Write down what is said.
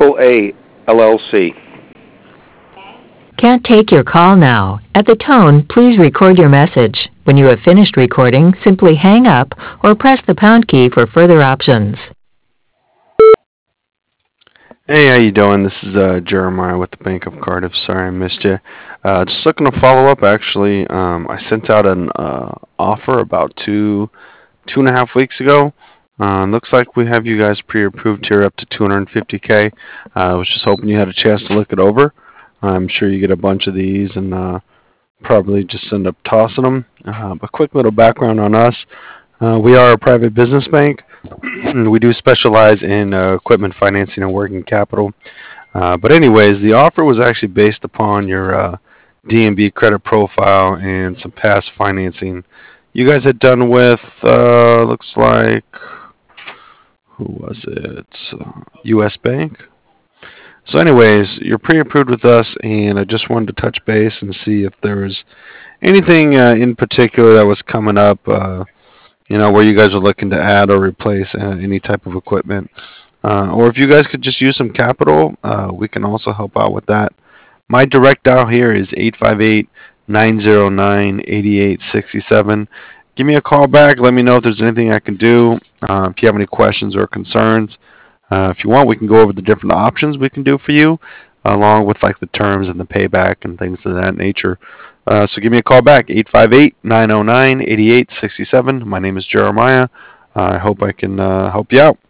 AAA LLC. Can't take your call now. At the tone, please record your message. When you have finished recording, simply hang up or press the pound key for further options. Hey, how you doing? This is Jeremiah with the Bank of Cardiff. Sorry I missed you. Just looking to follow up. Actually, I sent out an offer about two and a half weeks ago. Looks like we have you guys pre-approved here up to 250K. I was just hoping you had a chance to look it over. I'm sure you get a bunch of these and probably just end up tossing them. But quick little background on us. We are a private business bank. We do specialize in equipment financing and working capital. But anyways, the offer was actually based upon your D&B credit profile and some past financing you guys had done with, looks like, who was it? U.S. Bank. So anyways, you're pre-approved with us, and I just wanted to touch base and see if there was anything in particular that was coming up, where you guys are looking to add or replace any type of equipment. Or if you guys could just use some capital, we can also help out with that. My direct dial here is 858-909-8867. Give me a call back. Let me know if there's anything I can do. If you have any questions or concerns, if you want, we can go over the different options we can do for you, along with like the terms and the payback and things of that nature. So give me a call back, 858-909-8867. My name is Jeremiah. I hope I can help you out.